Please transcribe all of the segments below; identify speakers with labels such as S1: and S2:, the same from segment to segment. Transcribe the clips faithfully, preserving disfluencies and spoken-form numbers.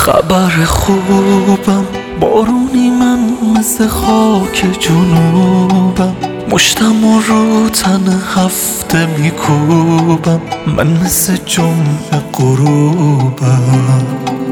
S1: خبر خوبم بارونی، من مثل خاک جنوبم، مشتم و رو تن هفته میکوبم، من مثل جمعه غروبم.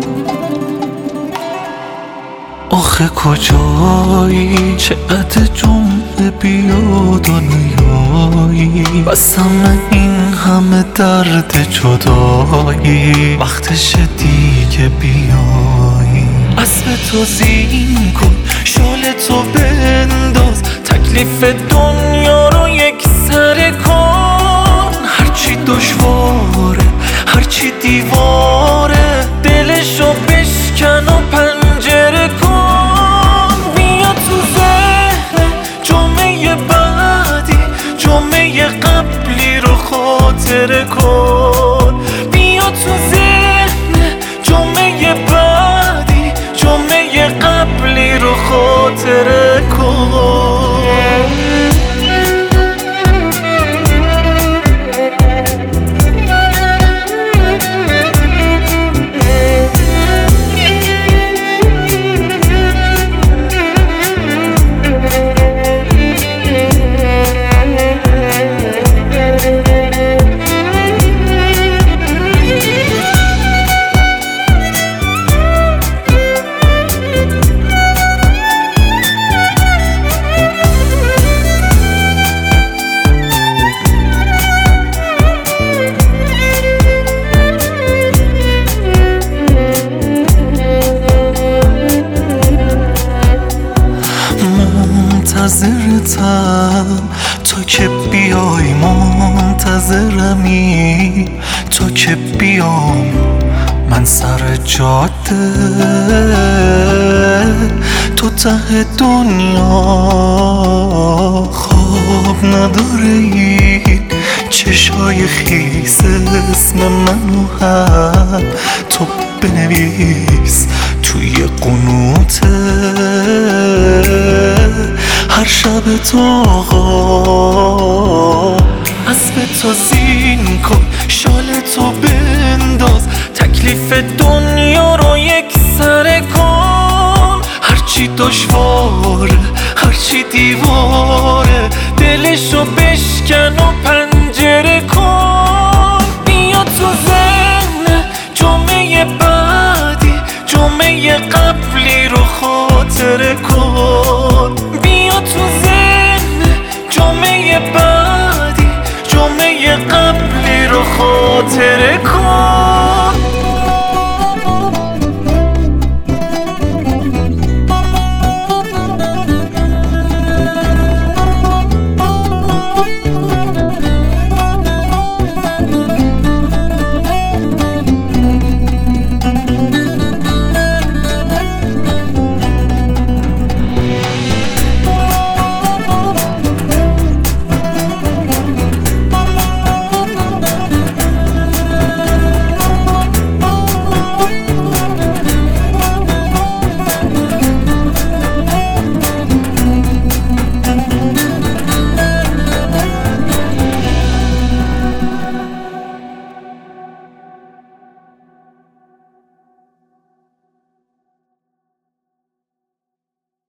S1: آخه کجایی چقدر جمعه بیاد و نیایی، بسم این همه درد جدایی، وقتش دیگه بیایی. اسب تو زین کن، شال تو بنداز، تکلیف دنیا رو یک سره کن. هرچی دشواره هرچی دیواره، دلشو بشکن و پنجره کن. بیا تو ذهن جمعه بعدی، جمعه قبلی رو خاطره کن. بیا تو ذهن جمعه بعدی، جمعه قبلی رو خاطره کن. منتظرتم تا که بیای، منتظرمی تا که بیام من سر جاده. تو ته دنیا خواب نداره این چشای خیس، اسم منو هم تو بنویس توی قنوته. هر شب تو آقا اسب تو زین کن، شال تو بنداز، تکلیف دنیا رو یک سره کن. هرچی دشواره هرچی دیواره، دلشو بشکن و پنجره کن. بیا تو ذهن جمعه بعدی، جمعه قبلی رو خاطره کن. بیا تو ذهن جمعه بعدی، جمعه قبلی رو خاطره کن.